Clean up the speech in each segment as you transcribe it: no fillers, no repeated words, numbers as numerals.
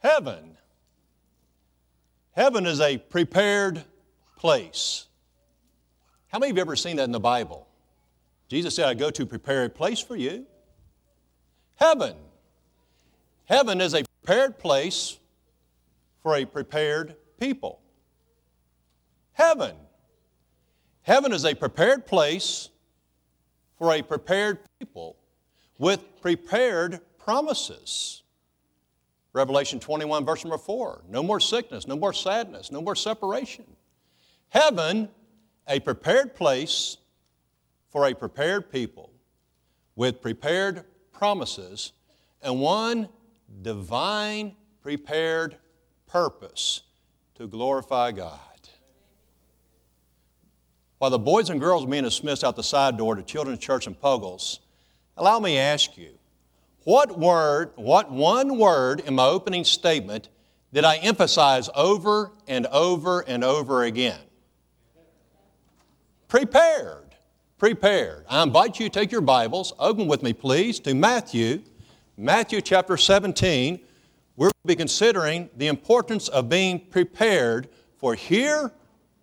Heaven. Heaven is a prepared place. How many of you have ever seen that in the Bible? Jesus said, I go to prepare a place for you. Heaven. Heaven is a prepared place for a prepared people. Heaven. Heaven is a prepared place for a prepared people with prepared promises. Revelation 21, verse number 4. No more sickness, no more sadness, no more separation. Heaven, a prepared place for a prepared people with prepared promises and one divine prepared purpose to glorify God. While the boys and girls are being dismissed out the side door to Children's Church in Puggles, allow me to ask you, what one word in my opening statement did I emphasize over and over and over again? Prepared. Prepared. I invite you to take your Bibles, open with me please, to Matthew chapter 17. We're going to be considering the importance of being prepared for here,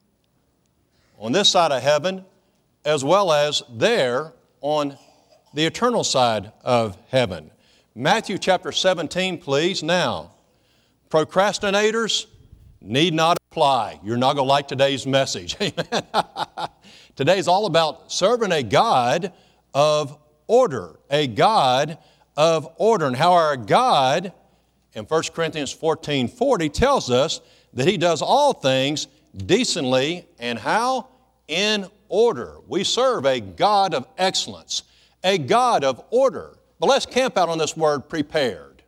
on this side of heaven, as well as there on the eternal side of heaven. Matthew chapter 17, please. Now, procrastinators need not apply. You're not going to like today's message. Amen. Today's all about serving a God of order. A God of order. And how our God, in 1 Corinthians 14:40, tells us that He does all things decently and how? In order. We serve a God of excellence, a God of order. But let's camp out on this word prepared.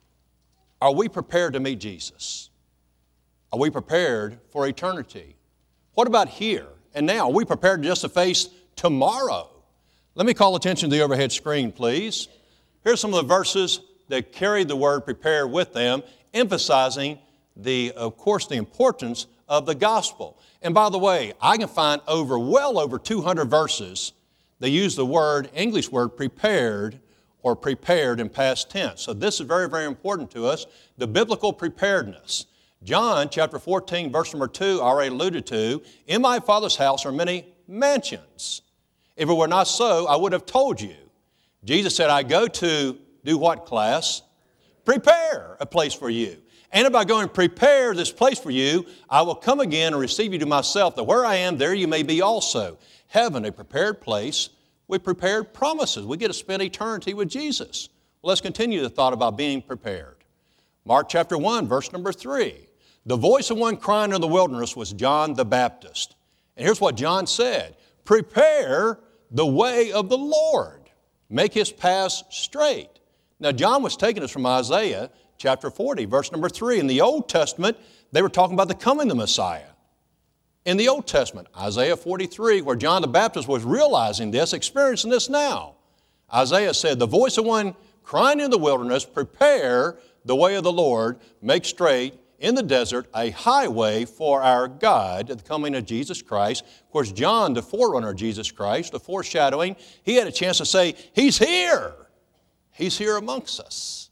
Are we prepared to meet Jesus? Are we prepared for eternity? What about here and now? Are we prepared just to face tomorrow? Let me call attention to the overhead screen, please. Here's some of the verses that carry the word prepared with them, emphasizing of course, the importance of the gospel. And by the way, I can find well over 200 verses that use the English word prepared or prepared in past tense. So this is very, very important to us, the biblical preparedness. John chapter 14, verse number 2, I already alluded to, in my Father's house are many mansions. If it were not so, I would have told you. Jesus said, I go to do what, class? Prepare a place for you. And if I go and prepare this place for you, I will come again and receive you to myself, that where I am, there you may be also. Heaven, a prepared place with prepared promises. We get to spend eternity with Jesus. Well, let's continue the thought about being prepared. Mark chapter 1, verse number 3. The voice of one crying in the wilderness was John the Baptist. And here's what John said. Prepare the way of the Lord. Make His paths straight. Now, John was taking us from Isaiah chapter 40, verse number 3. In the Old Testament, they were talking about the coming of the Messiah. In the Old Testament, Isaiah 43, where John the Baptist was realizing this, experiencing this now. Isaiah said, the voice of one crying in the wilderness, prepare the way of the Lord, make straight in the desert a highway for our God at the coming of Jesus Christ. Of course, John, the forerunner of Jesus Christ, the foreshadowing, he had a chance to say, He's here. He's here amongst us.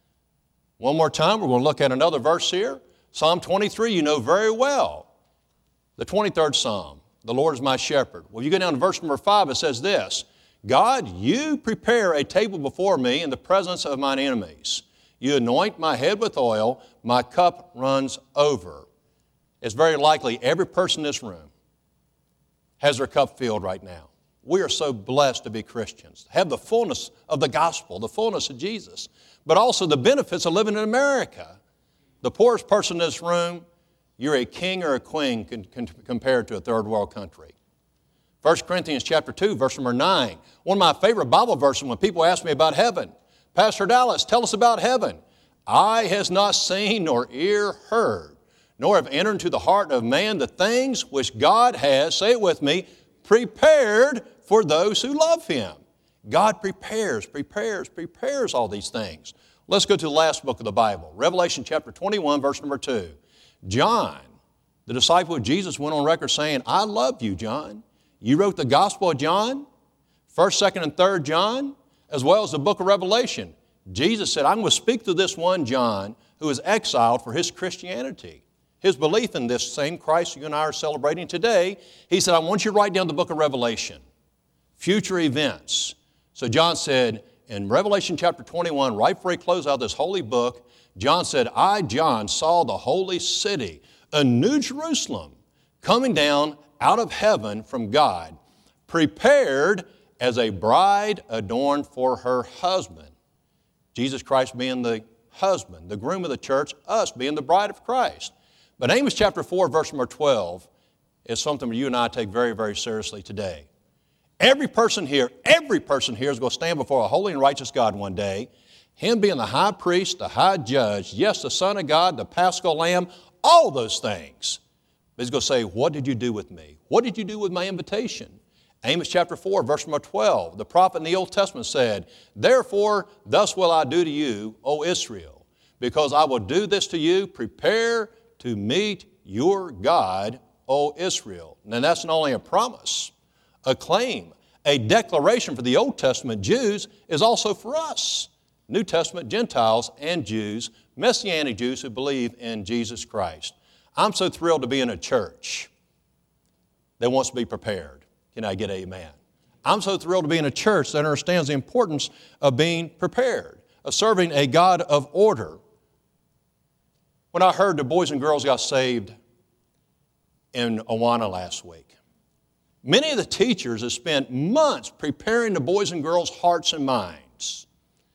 One more time, we're going to look at another verse here. Psalm 23, you know very well. The 23rd Psalm, the Lord is my shepherd. Well, you go down to verse number 5, it says this, God, you prepare a table before me in the presence of mine enemies. You anoint my head with oil, my cup runs over. It's very likely every person in this room has their cup filled right now. We are so blessed to be Christians, have the fullness of the gospel, the fullness of Jesus, but also the benefits of living in America. The poorest person in this room, you're a king or a queen compared to a third world country. 1 Corinthians chapter 2, verse number 9. One of my favorite Bible verses when people ask me about heaven. Pastor Dallas, tell us about heaven. Eye has not seen nor ear heard, nor have entered into the heart of man the things which God has, say it with me, prepared for those who love Him. God prepares all these things. Let's go to the last book of the Bible, Revelation chapter 21, verse number 2. John, the disciple of Jesus, went on record saying, I love you, John. You wrote the Gospel of John, 1st, 2nd, and 3rd John, as well as the book of Revelation. Jesus said, I'm going to speak to this one John who was exiled for his Christianity, his belief in this same Christ you and I are celebrating today. He said, I want you to write down the book of Revelation, future events. So John said, in Revelation chapter 21, right before he closed out this holy book, John said, I, John, saw the holy city, a new Jerusalem, coming down out of heaven from God, prepared as a bride adorned for her husband. Jesus Christ being the husband, the groom of the church, us being the bride of Christ. But Amos chapter 4, verse number 12 is something that you and I take very, very seriously today. Every person here is going to stand before a holy and righteous God one day, Him being the high priest, the high judge, yes, the Son of God, the Paschal Lamb, all those things. But He's going to say, what did you do with me? What did you do with my invitation? Amos chapter 4, verse number 12, the prophet in the Old Testament said, therefore, thus will I do to you, O Israel, because I will do this to you, prepare to meet your God, O Israel. Now that's not only a promise, a claim, a declaration for the Old Testament Jews is also for us, New Testament Gentiles and Jews, Messianic Jews who believe in Jesus Christ. I'm so thrilled to be in a church that wants to be prepared. Can I get amen? I'm so thrilled to be in a church that understands the importance of being prepared, of serving a God of order. When I heard the boys and girls got saved in Awana last week, many of the teachers have spent months preparing the boys and girls' hearts and minds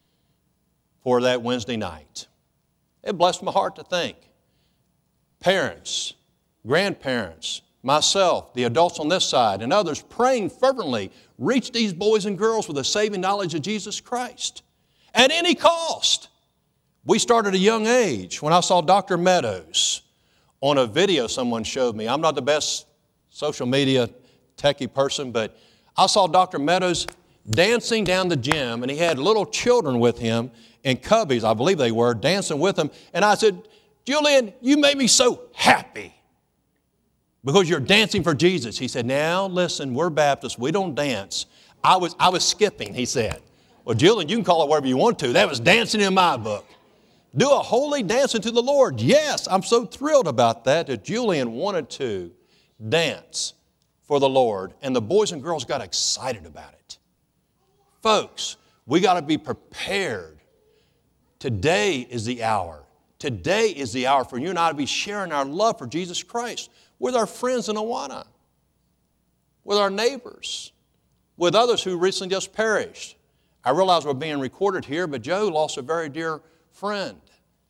for that Wednesday night. It blessed my heart to think. Parents, grandparents, myself, the adults on this side, and others praying fervently, reach these boys and girls with the saving knowledge of Jesus Christ at any cost. We started at a young age. When I saw Dr. Meadows on a video someone showed me, I'm not the best social media techie person, but I saw Dr. Meadows dancing down the gym, and he had little children with him in cubbies, I believe they were, dancing with him. And I said, Julian, you made me so happy because you're dancing for Jesus. He said, now listen, we're Baptists, we don't dance. I was skipping, he said. Well, Julian, you can call it whatever you want to. That was dancing in my book. Do a holy dance unto the Lord. Yes, I'm so thrilled about that Julian wanted to dance for the Lord, and the boys and girls got excited about it. Folks, we got to be prepared. Today is the hour. Today is the hour for you and I to be sharing our love for Jesus Christ with our friends in Awana, with our neighbors, with others who recently just perished. I realize we're being recorded here, but Joe lost a very dear friend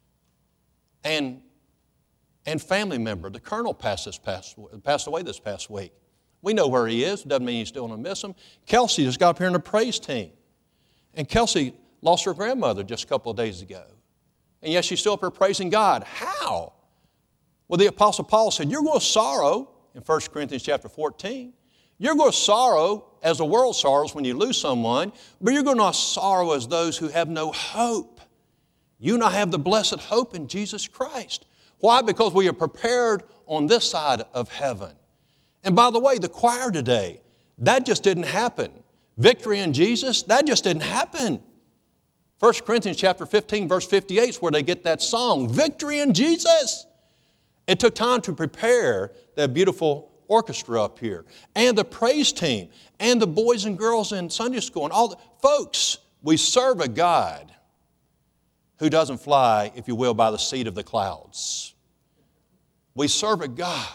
and family member. The colonel passed away this past week. We know where he is. Doesn't mean you still want to miss him. Kelsey just got up here in the praise team. And Kelsey lost her grandmother just a couple of days ago. And yet she's still up here praising God. How? Well, the Apostle Paul said, you're going to sorrow in 1 Corinthians chapter 14. You're going to sorrow as the world sorrows when you lose someone, but you're going to sorrow as those who have no hope. You and I have the blessed hope in Jesus Christ. Why? Because we are prepared on this side of heaven. And by the way, the choir today, that just didn't happen. Victory in Jesus, that just didn't happen. 1 Corinthians chapter 15, verse 58 is where they get that song, Victory in Jesus. It took time to prepare that beautiful orchestra up here, and the praise team, and the boys and girls in Sunday school, and all the folks. We serve a God who doesn't fly, if you will, by the seat of the clouds. We serve a God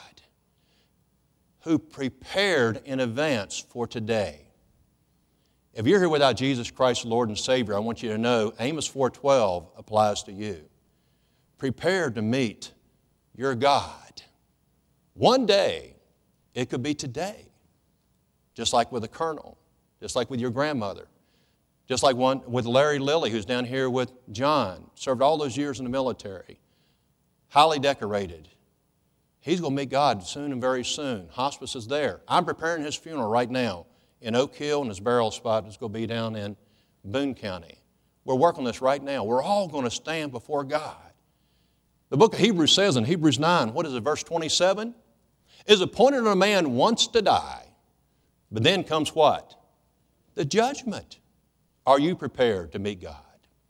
who prepared in advance for today. If you're here without Jesus Christ, Lord and Savior, I want you to know Amos 4:12 applies to you. Prepare to meet your God. One day, it could be today, just like with a colonel, just like with your grandmother, just like one with Larry Lilly, who's down here with John, served all those years in the military, highly decorated. He's going to meet God soon and very soon. Hospice is there. I'm preparing his funeral right now in Oak Hill, and his burial spot is going to be down in Boone County. We're working on this right now. We're all going to stand before God. The book of Hebrews says in Hebrews 9, what is it, verse 27? It is appointed on a man once to die, but then comes what? The judgment. Are you prepared to meet God?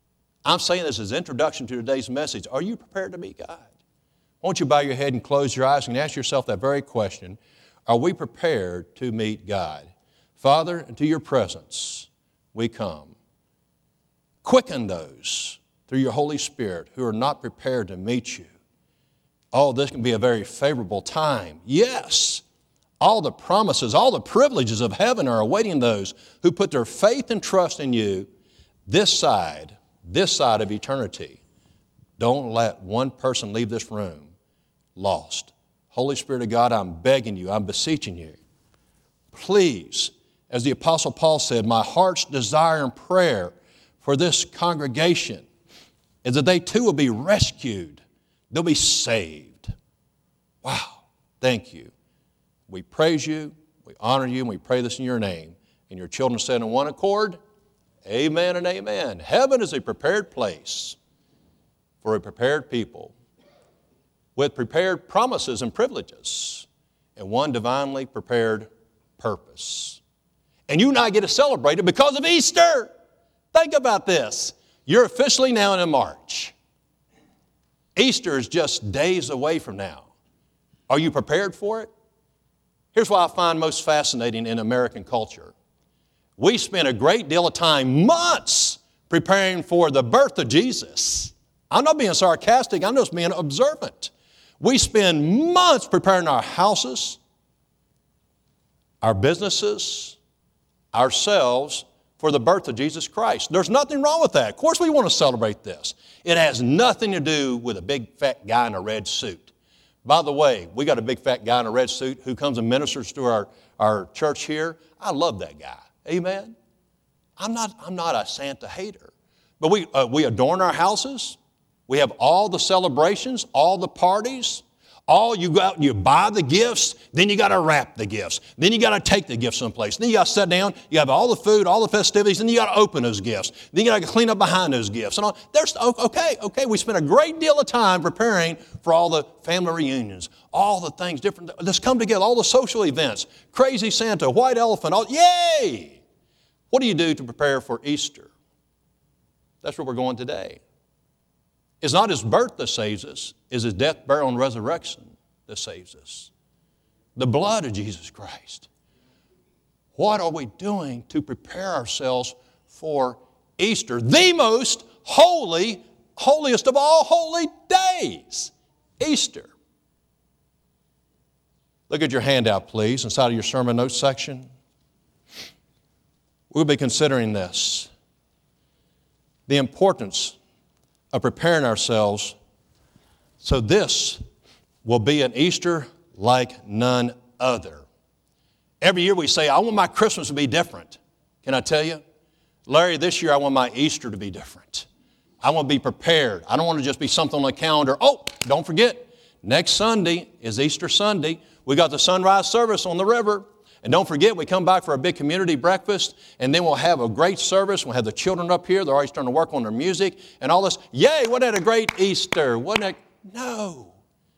I'm saying this as introduction to today's message. Are you prepared to meet God? Won't you bow your head and close your eyes and ask yourself that very question? Are we prepared to meet God? Father, into your presence we come. Quicken those through your Holy Spirit who are not prepared to meet you. Oh, this can be a very favorable time. Yes, all the promises, all the privileges of heaven are awaiting those who put their faith and trust in you this side of eternity. Don't let one person leave this room lost. Holy Spirit of God, I'm begging you, I'm beseeching you. Please, as the Apostle Paul said, my heart's desire and prayer for this congregation is that they too will be rescued. They'll be saved. Wow, thank you. We praise you, we honor you, and we pray this in your name. And your children said in one accord, amen and amen. Heaven is a prepared place for a prepared people with prepared promises and privileges and one divinely prepared purpose. And you and I get to celebrate it because of Easter. Think about this. You're officially now in March. Easter is just days away from now. Are you prepared for it? Here's what I find most fascinating in American culture. We spend a great deal of time, months, preparing for the birth of Jesus. I'm not being sarcastic, I'm just being observant. We spend months preparing our houses, our businesses, ourselves for the birth of Jesus Christ. There's nothing wrong with that. Of course we want to celebrate this. It has nothing to do with a big fat guy in a red suit. By the way, we got a big fat guy in a red suit who comes and ministers to our church here. I love that guy. Amen? I'm not a Santa hater. But we adorn our houses. We have all the celebrations, all the parties. You go out and you buy the gifts, then you got to wrap the gifts. Then you got to take the gifts someplace. Then you got to sit down, you have all the food, all the festivities, then you got to open those gifts. Then you got to clean up behind those gifts. And all. Okay, we spend a great deal of time preparing for all the family reunions, all the things different. Let's come together, all the social events, crazy Santa, white elephant, yay! What do you do to prepare for Easter? That's where we're going today. It's not His birth that saves us. It's His death, burial, and resurrection that saves us. The blood of Jesus Christ. What are we doing to prepare ourselves for Easter? The most holiest of all holy days. Easter. Look at your handout, please, inside of your sermon notes section. We'll be considering this. The importance of preparing ourselves so this will be an Easter like none other. Every year we say, I want my Christmas to be different. Can I tell you? Larry, this year I want my Easter to be different. I want to be prepared. I don't want to just be something on the calendar. Oh, don't forget, next Sunday is Easter Sunday. We got the sunrise service on the river. And don't forget, we come back for a big community breakfast, and then we'll have a great service. We'll have the children up here. They're already starting to work on their music and all this. Yay, wasn't that a great Easter? Wasn't it? No.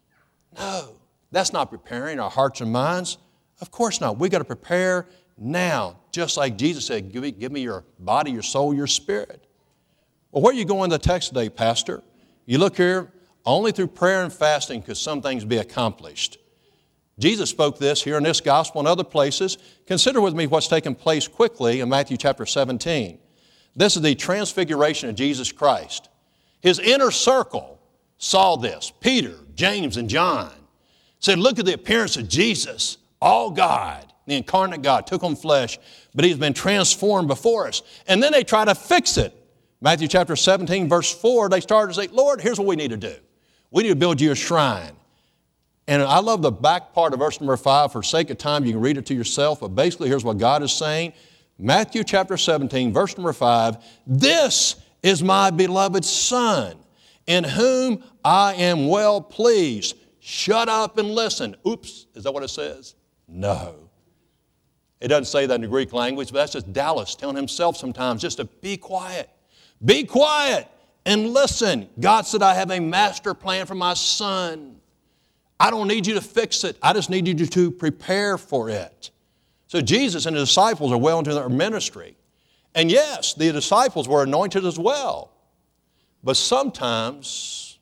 That's not preparing our hearts and minds. Of course not. We got to prepare now, just like Jesus said, give me your body, your soul, your spirit. Well, where are you going in the text today, Pastor? You look here, only through prayer and fasting could some things be accomplished. Jesus spoke this here in this gospel and other places. Consider with me what's taken place quickly in Matthew chapter 17. This is the transfiguration of Jesus Christ. His inner circle saw this. Peter, James, and John said, look at the appearance of Jesus, all God, the incarnate God, took on flesh, but He's been transformed before us. And then they try to fix it. Matthew chapter 17, verse 4, they started to say, Lord, here's what we need to do. We need to build you a shrine. And I love the back part of verse number 5. For sake of time, you can read it to yourself. But basically, here's what God is saying. Matthew chapter 17, verse number 5. This is my beloved Son, in whom I am well pleased. Shut up and listen. Oops, is that what it says? No. It doesn't say that in the Greek language, but that's just Dallas telling himself sometimes just to be quiet. Be quiet and listen. God said, I have a master plan for my son. I don't need you to fix it. I just need you to prepare for it. So Jesus and His disciples are well into their ministry. And yes, the disciples were anointed as well. But sometimes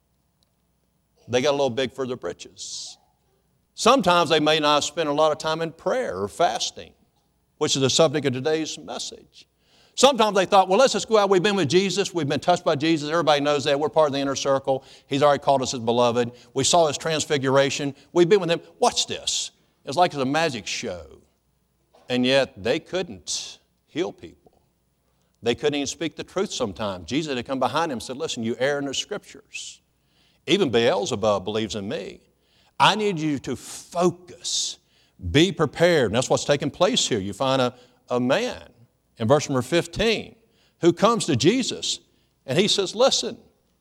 they got a little big for their britches. Sometimes they may not spend a lot of time in prayer or fasting, which is the subject of today's message. Sometimes they thought, well, let's just go out. We've been with Jesus. We've been touched by Jesus. Everybody knows that. We're part of the inner circle. He's already called us his beloved. We saw his transfiguration. We've been with him. Watch this. It's like it's a magic show. And yet they couldn't heal people. They couldn't even speak the truth sometimes. Jesus had come behind him and said, listen, you err in the Scriptures. Even Beelzebub believes in me. I need you to focus. Be prepared. And that's what's taking place here. You find a man in verse number 15 who comes to Jesus and he says, listen,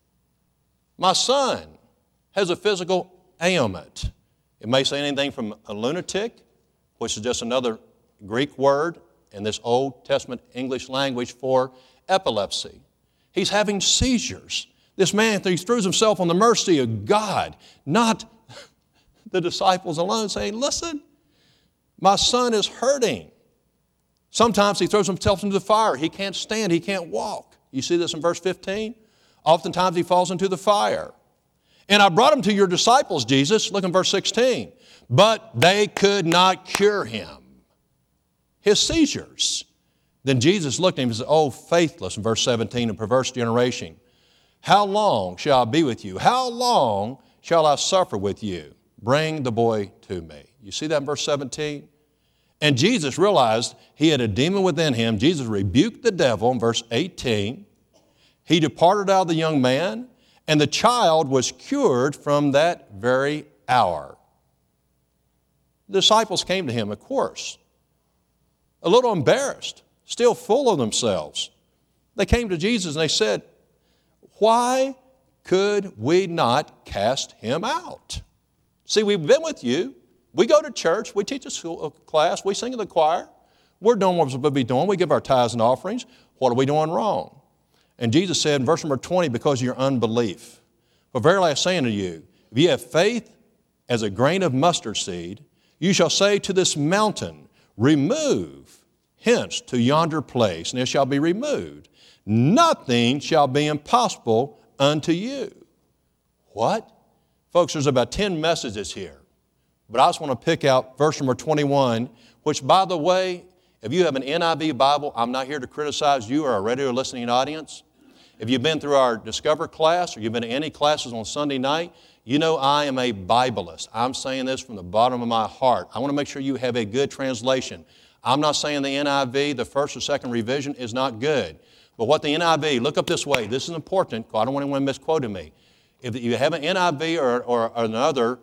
my son has a physical ailment. It may say anything from a lunatic, which is just another Greek word in this Old Testament English language for epilepsy. He's having seizures. This man, he throws himself on the mercy of God, not the disciples alone, saying, listen, my son is hurting. Sometimes he throws himself into the fire. He can't stand. He can't walk. You see this in verse 15? Oftentimes he falls into the fire. And I brought him to your disciples, Jesus. Look in verse 16. But they could not cure him. His seizures. Then Jesus looked at him and said, oh, faithless, in verse 17, and perverse generation. How long shall I be with you? How long shall I suffer with you? Bring the boy to me. You see that in verse 17? And Jesus realized he had a demon within him. Jesus rebuked the devil in verse 18. He departed out of the young man, and the child was cured from that very hour. The disciples came to him, of course, a little embarrassed, still full of themselves. They came to Jesus and they said, why could we not cast him out? See, we've been with you. We go to church. We teach a class. We sing in the choir. We're doing what we're supposed to be doing. We give our tithes and offerings. What are we doing wrong? And Jesus said in verse number 20, because of your unbelief. For verily I say unto you, if you have faith as a grain of mustard seed, you shall say to this mountain, remove hence to yonder place, and it shall be removed. Nothing shall be impossible unto you. What? Folks, there's about 10 messages here. But I just want to pick out verse number 21, which, by the way, if you have an NIV Bible, I'm not here to criticize you or our regular listening audience. If you've been through our Discover class or you've been to any classes on Sunday night, you know I am a Bibleist. I'm saying this from the bottom of my heart. I want to make sure you have a good translation. I'm not saying the NIV, the first or second revision, is not good. But what the NIV, look up this way. This is important, because I don't want anyone misquoting me. If you have an NIV or another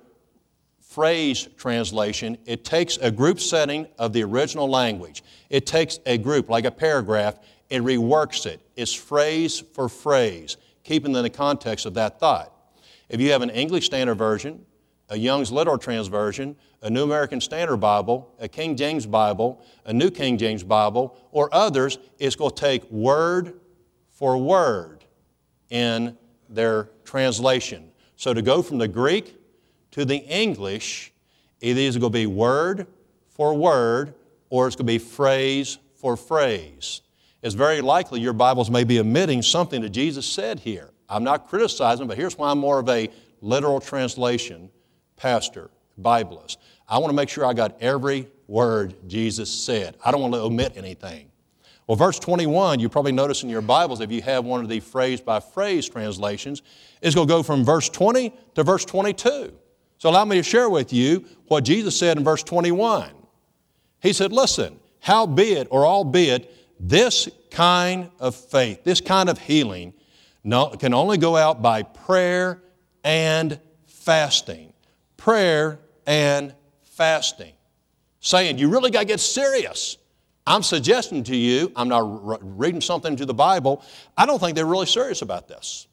phrase translation, it takes a group setting of the original language. It takes a group, like a paragraph, it reworks it. It's phrase for phrase, keeping in the context of that thought. If you have an English Standard Version, a Young's Literal Transversion, a New American Standard Bible, a King James Bible, a New King James Bible, or others, it's going to take word for word in their translation. So to go from the Greek to the English, either it's going to be word for word or it's going to be phrase for phrase. It's very likely your Bibles may be omitting something that Jesus said here. I'm not criticizing, but here's why I'm more of a literal translation pastor, Bibleist. I want to make sure I got every word Jesus said. I don't want to omit anything. Well, verse 21, you probably notice in your Bibles, if you have one of the phrase-by-phrase translations, is going to go from verse 20 to verse 22. So allow me to share with you what Jesus said in verse 21. He said, listen, howbeit or albeit this kind of faith, this kind of healing can only go out by prayer and fasting. Prayer and fasting. Saying, you really got to get serious. I'm suggesting to you, I'm not reading something to the Bible, I don't think they're really serious about this.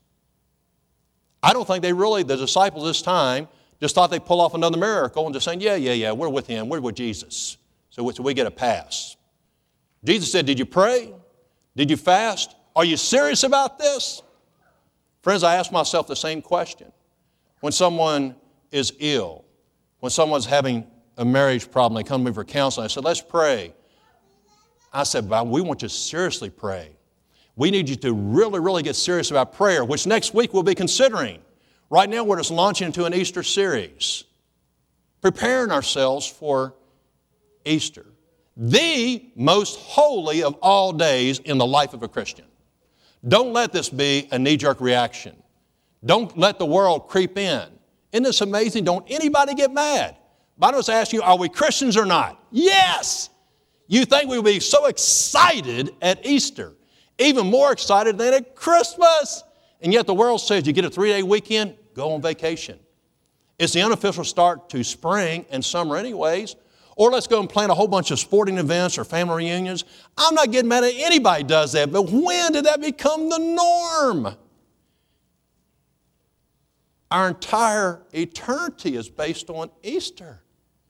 I don't think the disciples this time, just thought they'd pull off another miracle and just saying, yeah, we're with him, we're with Jesus. So we get a pass. Jesus said, did you pray? Did you fast? Are you serious about this? Friends, I ask myself the same question. When someone is ill, when someone's having a marriage problem, they come to me for counseling, I said, let's pray. I said, well, we want you to seriously pray. We need you to really, really get serious about prayer, which next week we'll be considering. Right now we're just launching into an Easter series, preparing ourselves for Easter, the most holy of all days in the life of a Christian. Don't let this be a knee-jerk reaction. Don't let the world creep in. Isn't this amazing? Don't anybody get mad. Bible's asking you, are we Christians or not? Yes! You think we would be so excited at Easter, even more excited than at Christmas. And yet the world says you get a 3-day weekend, go on vacation. It's the unofficial start to spring and summer anyways. Or let's go and plan a whole bunch of sporting events or family reunions. I'm not getting mad at anybody who does that, but when did that become the norm? Our entire eternity is based on Easter.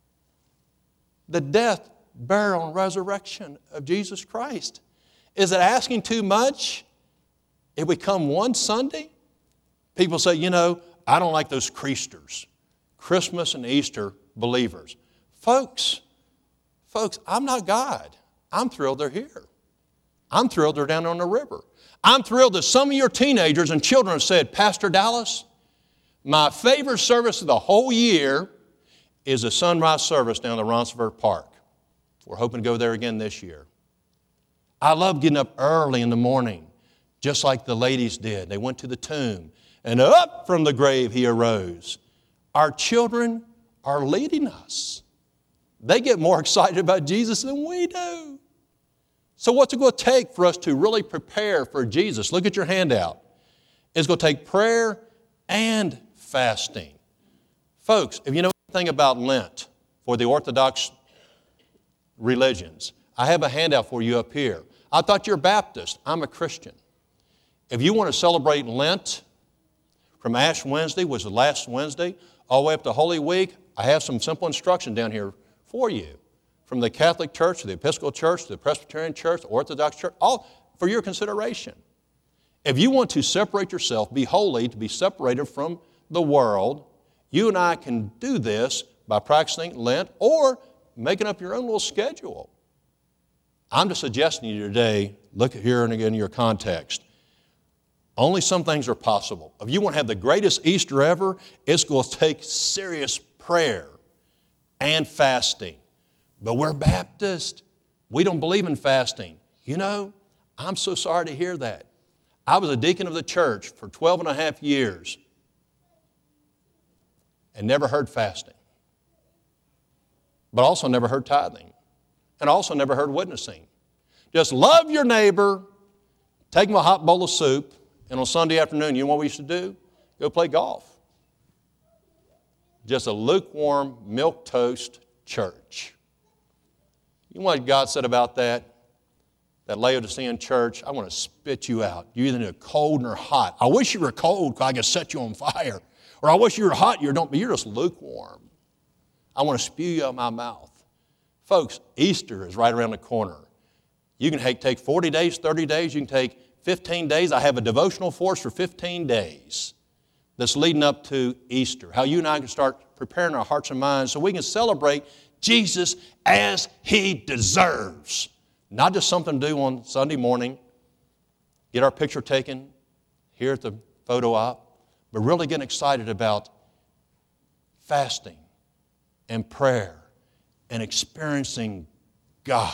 The death, burial, and resurrection of Jesus Christ. Is it asking too much if we come one Sunday? People say, I don't like those Creasters, Christmas and Easter believers. Folks, I'm not God. I'm thrilled they're here. I'm thrilled they're down on the river. I'm thrilled that some of your teenagers and children have said, Pastor Dallas, my favorite service of the whole year is the sunrise service down at Ronsford Park. We're hoping to go there again this year. I love getting up early in the morning, just like the ladies did. They went to the tomb, and up from the grave he arose. Our children are leading us. They get more excited about Jesus than we do. So what's it going to take for us to really prepare for Jesus? Look at your handout. It's going to take prayer and fasting. Folks, if you know anything about Lent for the Orthodox religions, I have a handout for you up here. I thought you're Baptist. I'm a Christian. If you want to celebrate Lent from Ash Wednesday, which was last Wednesday, all the way up to Holy Week, I have some simple instruction down here for you. From the Catholic Church to the Episcopal Church to the Presbyterian Church, the Orthodox Church, all for your consideration. If you want to separate yourself, be holy, to be separated from the world, you and I can do this by practicing Lent or making up your own little schedule. I'm just suggesting to you today, look here and again in your context. Only some things are possible. If you want to have the greatest Easter ever, it's going to take serious prayer and fasting. But we're Baptist. We don't believe in fasting. I'm so sorry to hear that. I was a deacon of the church for 12 and a half years and never heard fasting. But also never heard tithing. And also never heard witnessing. Just love your neighbor, take them a hot bowl of soup, and on Sunday afternoon, you know what we used to do? Go play golf. Just a lukewarm, milquetoast church. You know what God said about that? That Laodicean church, I want to spit you out. You're either cold or hot. I wish you were cold because I could set you on fire. Or I wish you were hot, you're just lukewarm. I want to spew you out of my mouth. Folks, Easter is right around the corner. You can take 40 days, 30 days, you can take 15 days. I have a devotional for us for 15 days that's leading up to Easter. How you and I can start preparing our hearts and minds so we can celebrate Jesus as He deserves. Not just something to do on Sunday morning, get our picture taken here at the photo op, but really getting excited about fasting and prayer and experiencing God.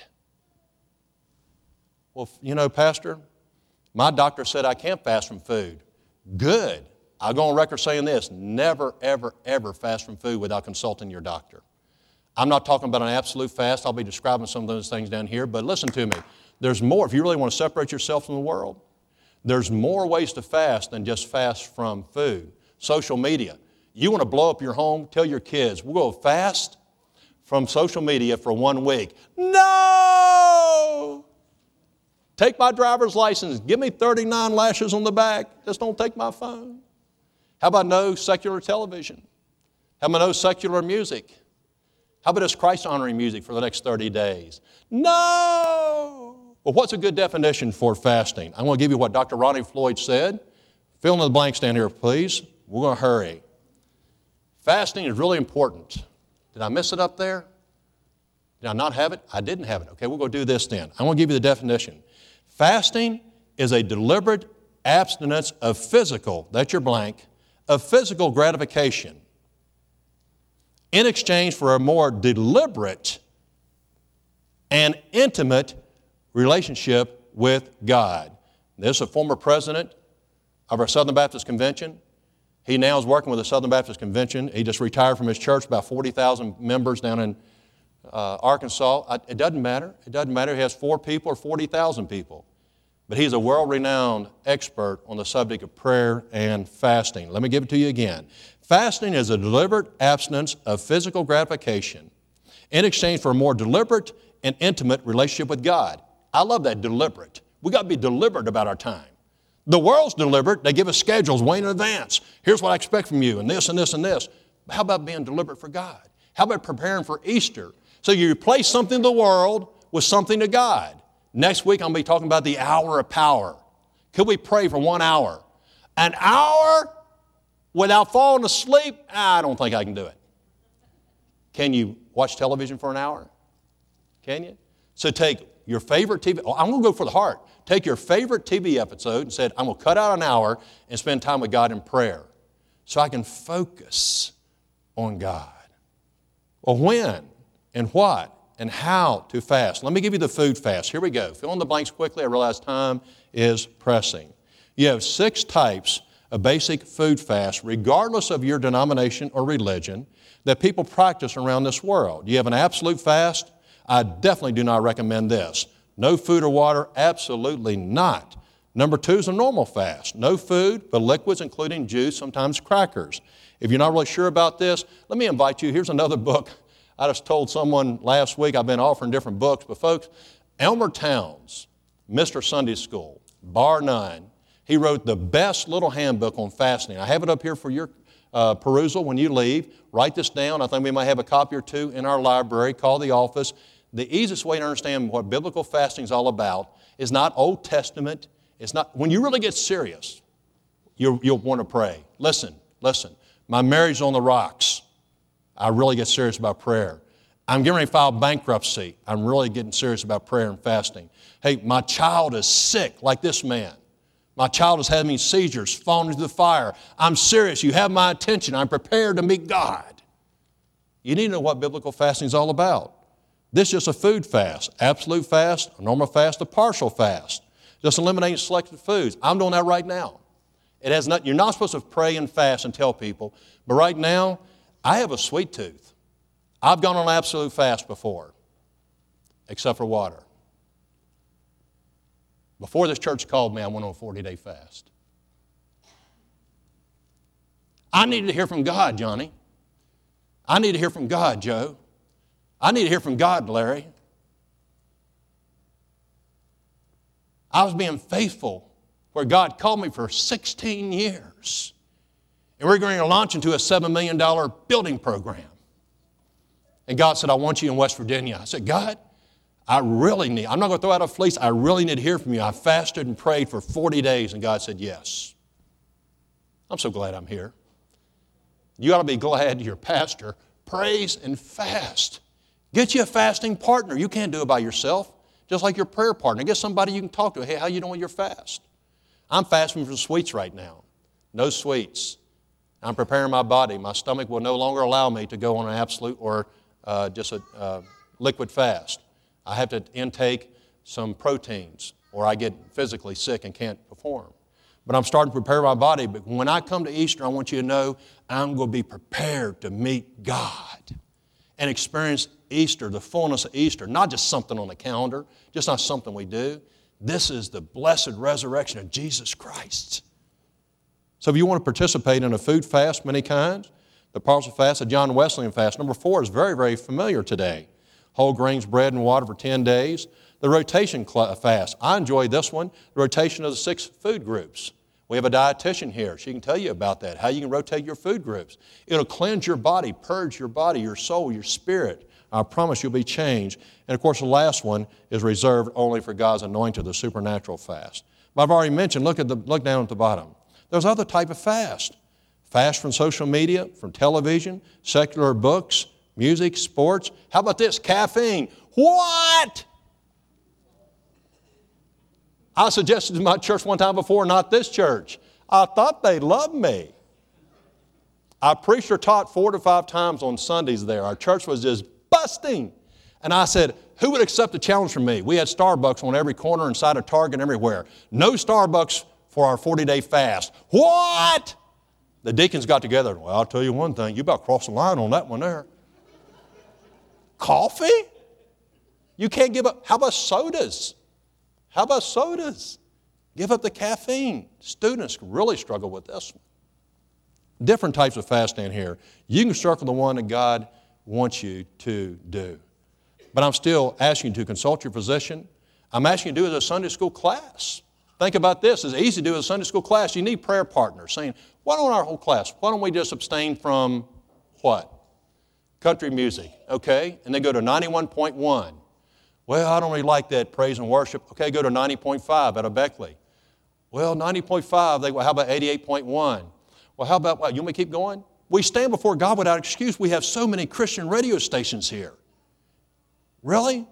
Well, Pastor, my doctor said I can't fast from food. Good. I'll go on record saying this, never, ever, ever fast from food without consulting your doctor. I'm not talking about an absolute fast. I'll be describing some of those things down here, but listen to me. There's more. If you really want to separate yourself from the world, there's more ways to fast than just fast from food. Social media. You want to blow up your home, tell your kids, we'll go fast from social media for 1 week. No! Take my driver's license. Give me 39 lashes on the back. Just don't take my phone. How about no secular television? How about no secular music? How about this Christ-honoring music for the next 30 days? No! Well, what's a good definition for fasting? I'm going to give you what Dr. Ronnie Floyd said. Fill in the blanks down here, please. We're going to hurry. Fasting is really important. Did I miss it up there? Did I not have it? I didn't have it. Okay, we'll go do this then. I'm going to give you the definition. Fasting is a deliberate abstinence of physical, that's your blank, of physical gratification in exchange for a more deliberate and intimate relationship with God. This is a former president of our Southern Baptist Convention. He now is working with the Southern Baptist Convention. He just retired from his church, about 40,000 members down in Arkansas. It doesn't matter. It doesn't matter if he has 4 people or 40,000 people. But he's a world-renowned expert on the subject of prayer and fasting. Let me give it to you again. Fasting is a deliberate abstinence of physical gratification in exchange for a more deliberate and intimate relationship with God. I love that, deliberate. We've got to be deliberate about our time. The world's deliberate. They give us schedules way in advance. Here's what I expect from you, and this and this and this. But how about being deliberate for God? How about preparing for Easter? So you replace something in the world with something to God. Next week, I'm going to be talking about the hour of power. Could we pray for 1 hour? An hour without falling asleep? I don't think I can do it. Can you watch television for an hour? Can you? So take your favorite TV. I'm going to go for the heart. Take your favorite TV episode and say, I'm going to cut out an hour and spend time with God in prayer so I can focus on God. Well, when and what and how to fast. Let me give you the food fast. Here we go. Fill in the blanks quickly. I realize time is pressing. You have 6 types of basic food fast, regardless of your denomination or religion, that people practice around this world. You have an absolute fast. I definitely do not recommend this. No food or water, absolutely not. Number 2 is a normal fast. No food, but liquids, including juice, sometimes crackers. If you're not really sure about this, let me invite you. Here's another book. I just told someone last week, I've been offering different books, but folks, Elmer Towns, Mr. Sunday School, bar none, he wrote the best little handbook on fasting. I have it up here for your perusal when you leave. Write this down. I think we might have a copy or 2 in our library. Call the office. The easiest way to understand what biblical fasting is all about is not Old Testament. It's not, when you really get serious, you'll want to pray. Listen. My marriage is on the rocks. I really get serious about prayer. I'm getting ready to file bankruptcy. I'm really getting serious about prayer and fasting. Hey, my child is sick like this man. My child is having seizures, falling into the fire. I'm serious. You have my attention. I'm prepared to meet God. You need to know what biblical fasting is all about. This is just a food fast, absolute fast, a normal fast, a partial fast. Just eliminating selected foods. I'm doing that right now. It has not, you're not supposed to pray and fast and tell people, but right now, I have a sweet tooth. I've gone on an absolute fast before, except for water. Before this church called me, I went on a 40-day fast. I needed to hear from God, Johnny. I need to hear from God, Joe. I need to hear from God, Larry. I was being faithful where God called me for 16 years. And we're going to launch into a $7 million building program. And God said, I want you in West Virginia. I said, God, I'm not going to throw out a fleece. I really need to hear from you. I fasted and prayed for 40 days, and God said, yes. I'm so glad I'm here. You ought to be glad your pastor prays and fasts. Get you a fasting partner. You can't do it by yourself. Just like your prayer partner. Get somebody you can talk to. Hey, how you doing with your fast? I'm fasting from sweets right now. No sweets. I'm preparing my body. My stomach will no longer allow me to go on an absolute or just a liquid fast. I have to intake some proteins or I get physically sick and can't perform. But I'm starting to prepare my body. But when I come to Easter, I want you to know I'm going to be prepared to meet God and experience Easter, the fullness of Easter. Not just something on the calendar, just not something we do. This is the blessed resurrection of Jesus Christ. So if you want to participate in a food fast, many kinds, the partial fast, the John Wesleyan fast. Number 4 is very, very familiar today. Whole grains, bread, and water for 10 days. The rotation fast. I enjoy this one, the rotation of the 6 food groups. We have a dietitian here. She can tell you about that, how you can rotate your food groups. It'll cleanse your body, purge your body, your soul, your spirit. I promise you'll be changed. And of course, the last one is reserved only for God's anointed, the supernatural fast. But I've already mentioned, look down at the bottom. There's other type of fast. Fast from social media, from television, secular books, music, sports. How about this? Caffeine. What? I suggested to my church one time before, not this church. I thought they loved me. I preached or taught 4 to 5 times on Sundays there. Our church was just busting. And I said, who would accept the challenge from me? We had Starbucks on every corner, inside of Target, everywhere. No Starbucks for our 40-day fast. What? The deacons got together. Well, I'll tell you one thing. You about crossed the line on that one there. Coffee? You can't give up. How about sodas? How about sodas? Give up the caffeine. Students really struggle with this one. Different types of fasting here. You can circle the one that God wants you to do. But I'm still asking you to consult your physician. I'm asking you to do it as a Sunday school class. Think about this. It's easy to do as a Sunday school class. You need prayer partners saying, why don't our whole class, why don't we just abstain from what? Country music, okay? And then go to 91.1. Well, I don't really like that praise and worship. Okay, go to 90.5 out of Beckley. Well, 90.5, how about 88.1? Well, how about what? You want me to keep going? We stand before God without excuse. We have so many Christian radio stations here. Really?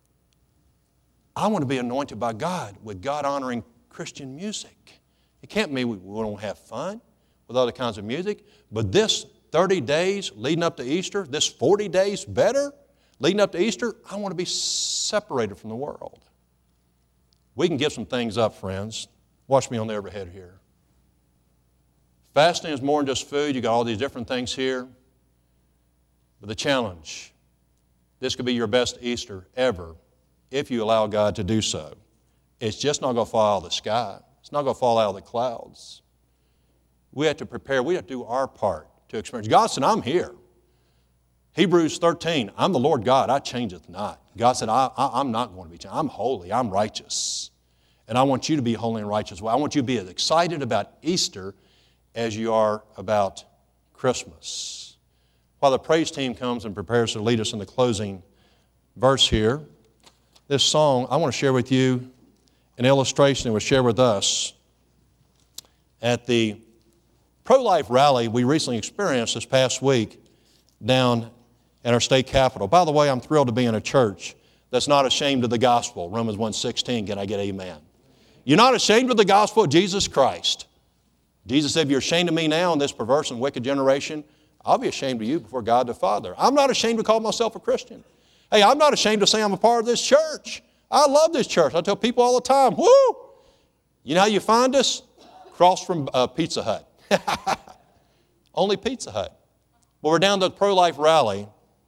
I want to be anointed by God with God-honoring Christian music. It can't mean we don't have fun with other kinds of music, but this 30 days leading up to Easter, this 40 days better leading up to Easter, I want to be separated from the world. We can give some things up, friends. Watch me on the overhead here. Fasting is more than just food. You got all these different things here. But the challenge, this could be your best Easter ever if you allow God to do so. It's just not going to fall out of the sky. It's not going to fall out of the clouds. We have to prepare. We have to do our part to experience. God said, I'm here. Hebrews 13, I'm the Lord God, I changeth not. God said, I'm not going to be changed. I'm holy, I'm righteous. And I want you to be holy and righteous. Well, I want you to be as excited about Easter as you are about Christmas. While the praise team comes and prepares to lead us in the closing verse here, this song, I want to share with you an illustration that was shared with us at the pro-life rally we recently experienced this past week down at our state capitol. By the way, I'm thrilled to be in a church that's not ashamed of the gospel. Romans 1:16, can I get amen? You're not ashamed of the gospel of Jesus Christ. Jesus said, if you're ashamed of me now in this perverse and wicked generation, I'll be ashamed of you before God the Father. I'm not ashamed to call myself a Christian. Hey, I'm not ashamed to say I'm a part of this church. I love this church. I tell people all the time, woo! You know how you find us? Across from Pizza Hut. Only Pizza Hut. Well, we're down to the pro-life rally.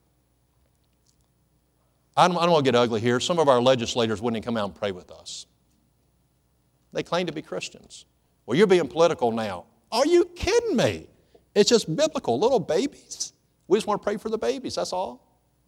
I don't want to get ugly here. Some of our legislators wouldn't even come out and pray with us. They claim to be Christians. Well, you're being political now. Are you kidding me? It's just biblical. Little babies. We just want to pray for the babies, that's all.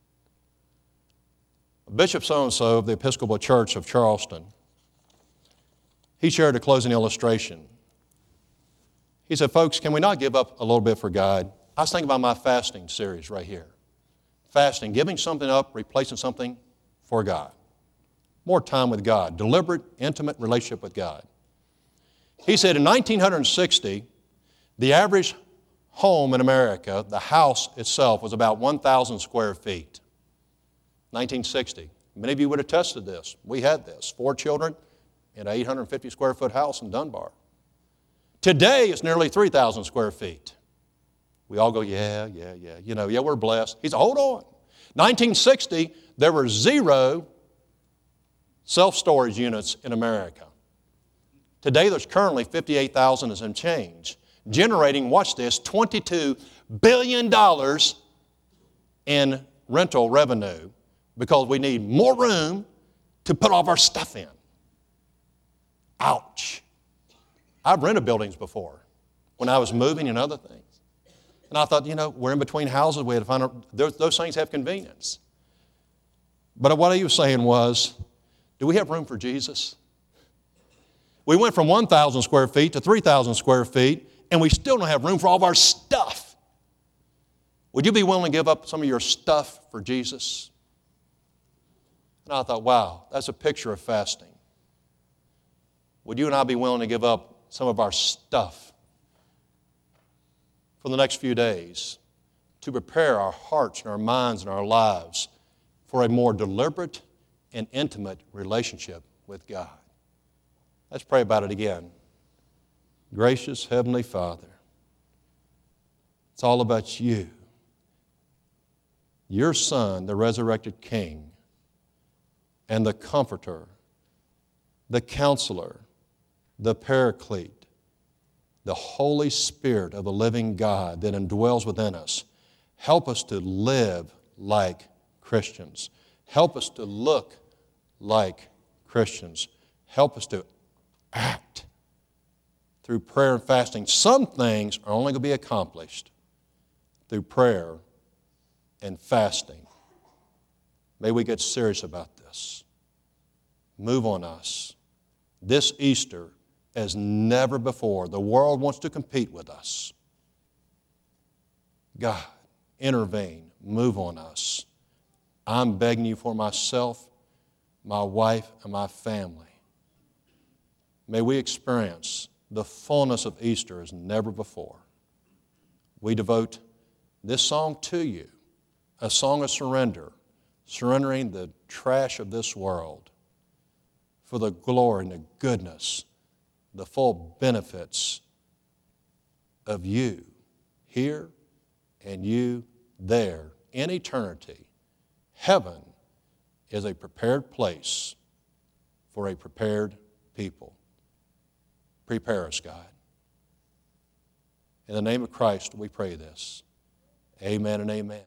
Bishop so-and-so of the Episcopal Church of Charleston, he shared a closing illustration. He said, folks, can we not give up a little bit for God? I was thinking about my fasting series right here. Fasting, giving something up, replacing something for God. More time with God, deliberate, intimate relationship with God. He said in 1960, the average home in America, the house itself, was about 1,000 square feet. 1960. Many of you would have tested this. We had this. 4 children in an 850 square foot house in Dunbar. Today, it's nearly 3,000 square feet. We all go, yeah, we're blessed. He said, hold on. 1960, there were 0 self-storage units in America. Today, there's currently 58,000 and some change, generating, watch this, $22 billion in rental revenue because we need more room to put all of our stuff in. Ouch. I've rented buildings before when I was moving and other things. And I thought, we're in between houses. We had to find out, those things have convenience. But what he was saying was, do we have room for Jesus? We went from 1,000 square feet to 3,000 square feet, and we still don't have room for all of our stuff. Would you be willing to give up some of your stuff for Jesus? And I thought, wow, that's a picture of fasting. Would you and I be willing to give up some of our stuff for the next few days to prepare our hearts and our minds and our lives for a more deliberate and intimate relationship with God? Let's pray about it again. Gracious Heavenly Father, it's all about you. Your Son, the resurrected King, and the Comforter, the Counselor, the Paraclete, the Holy Spirit of the living God that indwells within us. Help us to live like Christians. Help us to look like Christians. Help us to act through prayer and fasting. Some things are only going to be accomplished through prayer and fasting. May we get serious about this. Move on us. This Easter, as never before, the world wants to compete with us. God, intervene. Move on us. I'm begging you for myself, my wife, and my family. May we experience the fullness of Easter as never before. We devote this song to you, a song of surrender, surrendering the trash of this world for the glory and the goodness, the full benefits of you here and you there in eternity. Heaven is a prepared place for a prepared people. Prepare us, God. In the name of Christ, we pray this. Amen and amen.